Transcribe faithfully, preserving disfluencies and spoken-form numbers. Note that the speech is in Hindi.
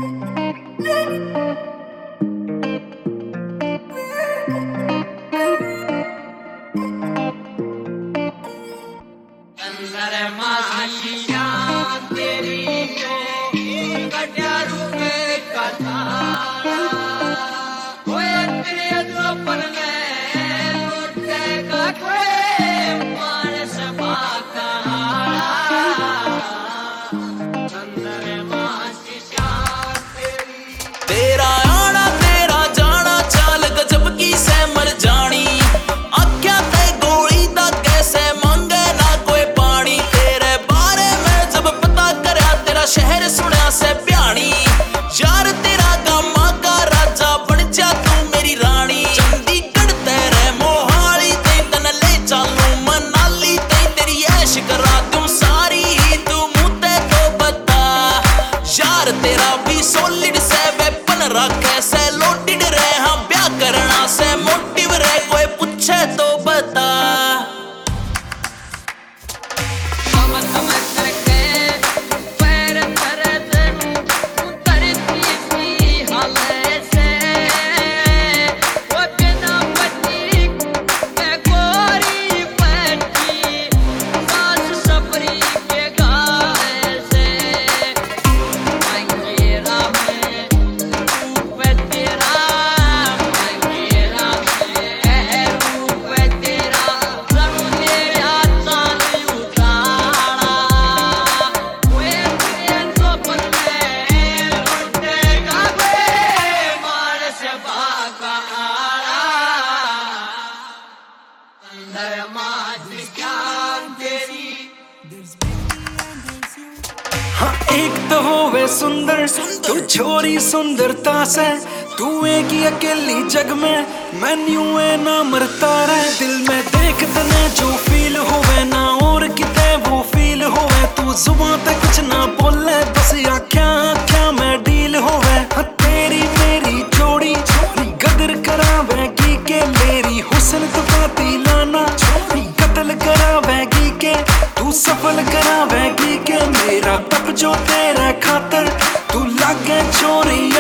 तेरा आना तेरा जाना चाल गजब की सै मर जानी आख्या ते गोली दा कैसे मांगे ना कोई पानी। तेरे बारे में जब पता करया तेरा शहर सुनया से प्यानी यार तेरा गामा का राजा बन जा तू मेरी रानी। चंडीगढ़ तेरे मोहाली ते तन ले चालू मनाली ते तेरी ऐश करा दूं सारी तू मुँह ते तो बता यार तेरा भी सॉलिड से रखे से लोटिड रहे हाँ ब्याह करना से मोटिव रहे कोई पूछे तो बता। हाँ एक तो होवे सुंदर तू छोरी सुंदरता से तू एक ही अकेली जग में मैन्यू है ना मरता रहे। दिल में देख तने जो फील होवे ना और किते वो फील होवे तू जुबान पे कुछ ना बोले बस आख्या आख्या में डील होवे। हाँ तेरी मेरी जोड़ी गदर करावेगी के मेरी हुस्न तो पाती लाना कत्ल करावेगी के तू सफल करावेगी के मेरा तब जो तेरा खातर तू लागे छोरी